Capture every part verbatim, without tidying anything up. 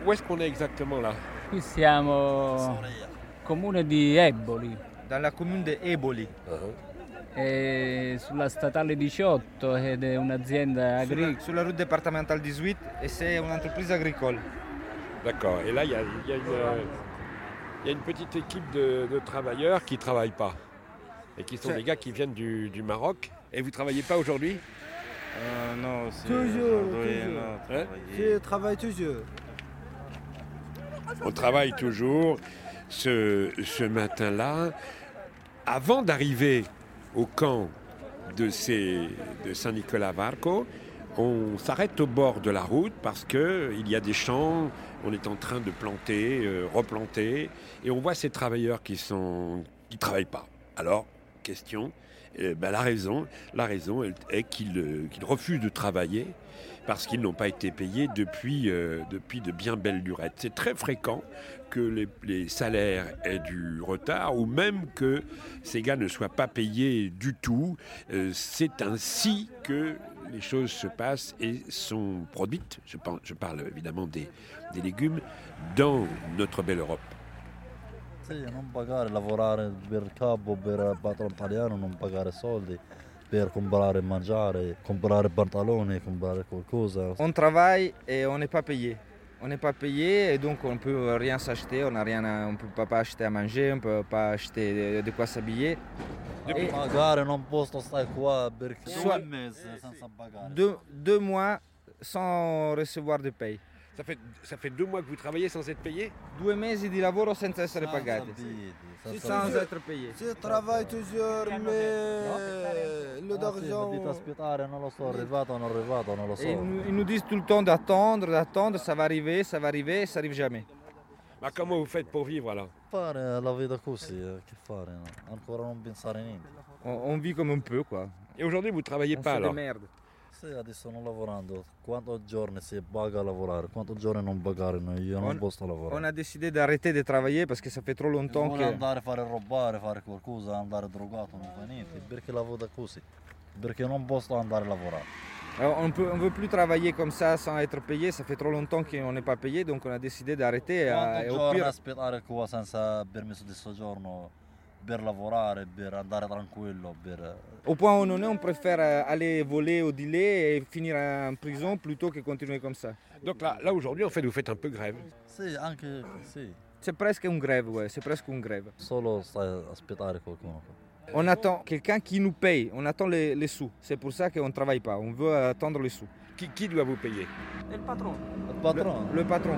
Où est-ce qu'on est exactement là? Qui siamo comune di Eboli, Dans la commune de Eboli, è sulla statale diciotto ed è un'azienda sur agricola. la, sur la route départementale dix-huit, et c'est une entreprise agricole. D'accord. Et là, il y a, il y a une, euh, il y a une petite équipe de, de travailleurs qui ne travaillent pas. Et qui sont C'est- des gars qui viennent du, du Maroc. Et vous ne travaillez pas aujourd'hui? Euh, non, c'est Toujours, aujourd'hui, toujours. non, Hein travailler. Je travaille toujours. On travaille toujours. Ce, ce matin-là, avant d'arriver au camp de, ces, de Saint-Nicolas-Varco, on s'arrête au bord de la route parce qu'il y a des champs, on est en train de planter, euh, replanter, et on voit ces travailleurs qui ne qui travaillent pas. Alors, question, euh, ben, la raison, la raison est qu'ils euh, qu'ils refusent de travailler parce qu'ils n'ont pas été payés depuis, euh, depuis de bien belles lurettes. C'est très fréquent que les, les salaires aient du retard ou même que ces gars ne soient pas payés du tout. Euh, c'est ainsi que les choses se passent et sont produites, je, pense, je parle évidemment des, des légumes, dans notre belle Europe. Sì, non pagare, lavorare per il capo, per il patrono italiano, non pagare soldi per comprare e mangiare, comprare pantaloni, comprare qualcosa. On travaille et on n'est pas payé. On n'est pas payé et donc on ne peut rien s'acheter, on n'a rien à- on ne peut pas acheter à manger, on ne peut pas acheter de, de quoi s'habiller. Et Magari non posso stare qua perché Sua- due mesi senza pagare. deux, deux mois sans recevoir de paye. Ça fait, ça fait deux mois que vous travaillez sans être payé? Due mesi di lavoro senza essere Senza pagati. vidi, senza Sans vidi. être payé. Je travaille toujours, mais le Ah, sì, mi d'argent. dite aspettare, non lo so, è arrivato, non è arrivato, non lo so. Et ils nous, ils nous disent tout le temps d'attendre, d'attendre, ça va arriver, ça va arriver, ça arrive jamais. Bah, comment vous faites pour vivre alors? Fare la vita così, eh, che fare? No? Ancora non pensare niente. On, on vit comme on peut, quoi. Et aujourd'hui, vous ne travaillez On pas se alors? démerde. Sì, adesso non lavorando. Quanti giorni si paga a lavorare? Quanti giorni non pagare? No, io non On- posso lavorare. On a décidé d'arrêter de travailler parce que ça fait trop longtemps Vuole que... andare a fare rubare, fare qualcosa, andare drogato, non fa niente. Perché lavora così? Perché non posso andare a lavorare. Alors, on ne veut plus travailler comme ça sans être payé, ça fait trop longtemps qu'on n'est pas payé, donc on a décidé d'arrêter. euh, Quanti Et au giorni pire, aspettare qua senza permesso di soggiorno per lavorare, per andare tranquillo, per... au point où on en est, on préfère euh, aller voler au dealer et finir en prison plutôt que continuer comme ça. Donc là, là aujourd'hui, en fait, vous faites un peu grève. Sì, anche sì. C'est presque une grève, ouais, c'est presque une grève. Solo stai a aspettare qualcuno. On attend quelqu'un qui nous paye, on attend les, les sous. C'est pour ça qu'on ne travaille pas, on veut attendre les sous. Qui, qui doit vous payer? Il padrone? Le patron.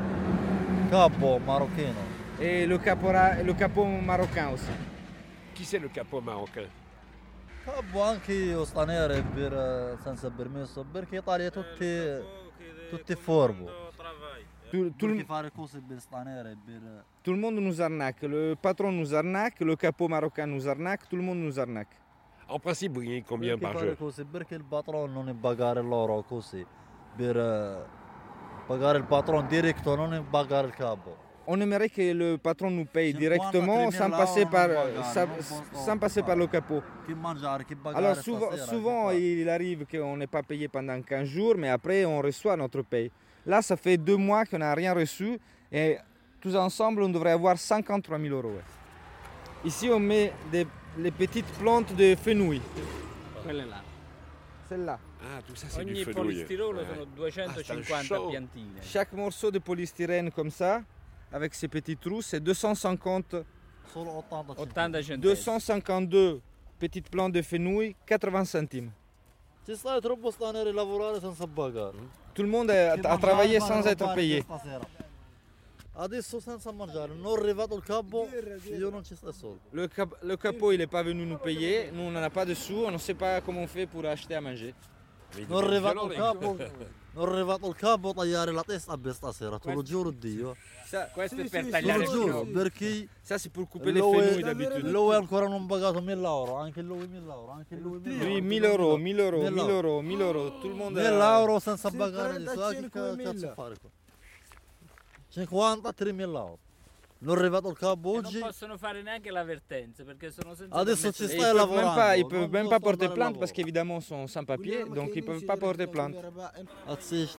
Capo marocchino. Et le, capora, le capot marocain aussi. Qui c'est le capot marocain? Capo anche io straniero per, eh, senza permesso, perché Italia è tutti, tutti furbo. Tout, tout le, Perché fare cose per stranieri, per... tout le monde nous arnaque, le patron nous arnaque, le capot marocain nous arnaque, tout le monde nous arnaque. En principe, vous gagnez combien perché par fare jour? cose? Perché il patrono non è pagare loro così, per eh, pagare il patrono diretto, non è pagare il capo. On aimerait que le patron nous paye cinquanta directement sans tremila passer euro par, non pagare, sans, non posso sans passer par le capot. Chi mangiare, chi pagare Alors souvent, stasera, souvent chi fa? il arrive qu'on n'est pas payé pendant quinze jours, mais après on reçoit notre paye. Là, ça fait deux mois qu'on n'a rien reçu et tous ensemble, on devrait avoir cinquante-trois mille euros. ouais. Ici, on met des, les petites plantes de fenouil. Quelle là. Celle-là. Ah, tout ça, c'est Ogni du fenouil. polistirolo Ouais. sono Ah, duecentocinquanta sta al show. piantine. Chaque morceau de polystyrène comme ça, avec ces petits trous, c'est deux cent cinquante, Solo ottanta ottanta centesimi. deux cent cinquante-deux petites plantes de fenouil, quatre-vingts centimes. Ci stai troppo stranieri a lavorare senza pagare. Tout le monde a, a travaillé sans être payé. Adesso senza mangiare, non è arrivato il capo, io non ci sto soldi. Le, cap- le capot, il n'est pas venu nous payer. Nous, on n'en a pas de sous. On ne sait pas comment on fait pour acheter à manger. Mais Non è il est arrivato il violent, capo, non è arrivato il capo a tagliare la testa per stasera, te lo giuro Dio. Ça, Questo è Sì, per sì, Te tagliare lo il giuro, filo. perché ça c'est pour couper les L'eau fenouils è, d'habitude. l'eau è ancora non pagato mille euro, anche lui mille euro, anche lui mille euro. Oui, mille euros, mille euros, Mille mille euros, mille euros. Tout le monde. mille a- euro senza Sì, pagare di soldi, che trentacinquemila. cazzo fare qua? cinquantatremila euro. Non è arrivato il capo E non oggi, possono fare neanche l'avvertenza perché sono senza adesso permesso ci Et di- ils stai peuvent même lavorando. pas, ils peuvent non même posso pas porter andare al plainte lavoro. parce qu'évidemment ils sont sans papier, donc ils peuvent pas porter plainte. Azzi,